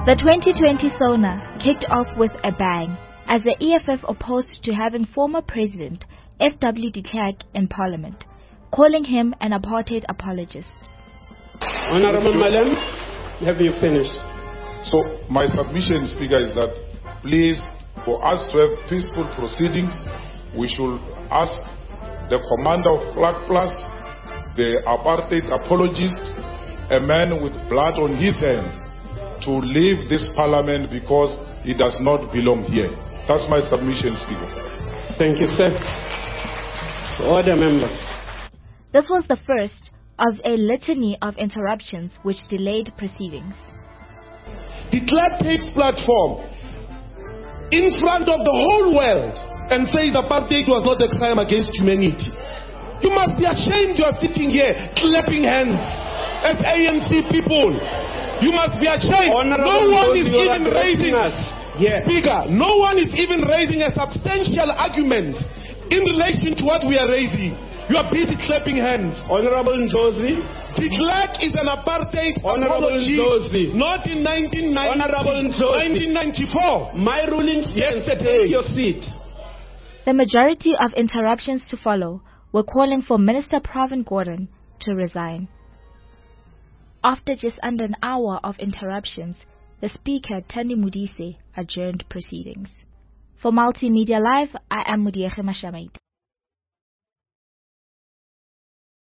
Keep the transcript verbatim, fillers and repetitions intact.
The twenty twenty SONA kicked off with a bang as the E F F opposed to having former President F W de Klerk in Parliament, calling him an apartheid apologist. Honorable Madam, have you finished? So my submission, Speaker, is that please, for us to have peaceful proceedings, we should ask the commander of Flag Plus, the apartheid apologist, a man with blood on his hands, to leave this parliament because he does not belong here. That's my submission, Speaker. Thank you, sir. Order, members. This was the first of a litany of interruptions which delayed proceedings. De Klerk takes platform in front of the whole world and says apartheid was not a crime against humanity. You must be ashamed you are sitting here clapping hands as A N C people. You must be ashamed. Honorable no one is you even raising us. Yeah. Speaker, no one is even raising a substantial argument in relation to what we are raising. You are busy clapping hands. Honorable Ndozi. De Klerk is an apartheid Honorable apology, Ndozi. not in nineteen ninety, Honorable Ndozi. nineteen ninety-four. My ruling yesterday. Take your seat. The majority of interruptions to follow were calling for Minister Pravin Gordhan to resign. After just under an hour of interruptions, the Speaker, Thandi Modise, adjourned proceedings. For Multimedia Live, I am Mudiege Mashamait.